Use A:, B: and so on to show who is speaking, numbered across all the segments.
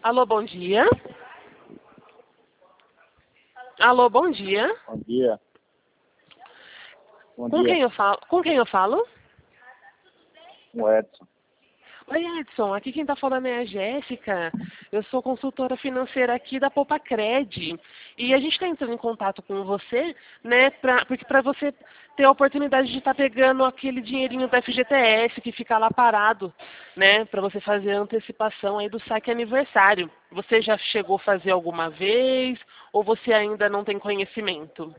A: Alô, bom dia. Alô, bom dia.
B: Bom dia. Bom
A: Com
B: dia.
A: quem eu falo? Com quem eu falo?
B: O Edson.
A: Oi, Edson. Aqui quem está falando é a Jéssica. Eu sou consultora financeira aqui da Poupa-Cred. E a gente está entrando em contato com você, né, porque para você ter a oportunidade de estar pegando aquele dinheirinho do FGTS que fica lá parado, né, para você fazer a antecipação aí do saque aniversário. Você já chegou a fazer alguma vez ou você ainda não tem conhecimento?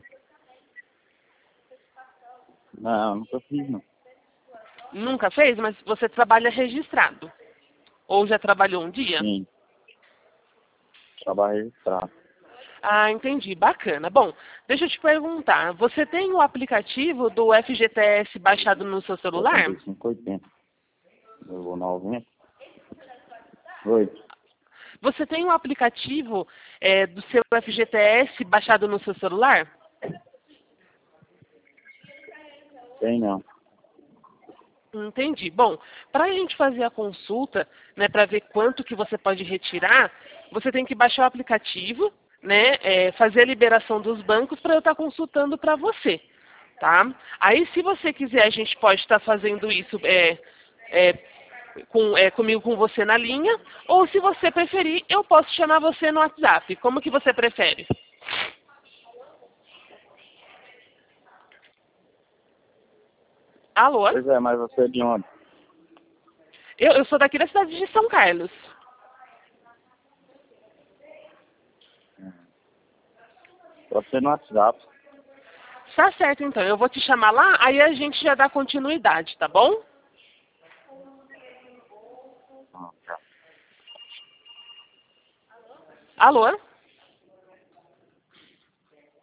B: Não, nunca fiz, não.
A: Nunca fez, mas você trabalha registrado. Ou já trabalhou um dia?
B: Sim. Trabalho registrado.
A: Ah, entendi. Bacana. Bom, deixa eu te perguntar. Você tem o aplicativo do FGTS baixado no seu celular?
B: 75,80. Eu vou 90. Oi.
A: Você tem o aplicativo do seu FGTS baixado no seu celular?
B: Tem não.
A: Entendi. Bom, para a gente fazer a consulta, né, para ver quanto que você pode retirar, você tem que baixar o aplicativo, né, fazer a liberação dos bancos para eu estar consultando para você, tá? Aí, se você quiser, a gente pode estar fazendo isso comigo, com você na linha, ou se você preferir, eu posso chamar você no WhatsApp. Como que você prefere? Alô?
B: Pois é, mas você é de onde?
A: Eu sou daqui da cidade de São Carlos.
B: Pode ser no WhatsApp.
A: Tá certo, então. Eu vou te chamar lá, aí a gente já dá continuidade, tá bom?
B: Ah, tá.
A: Alô?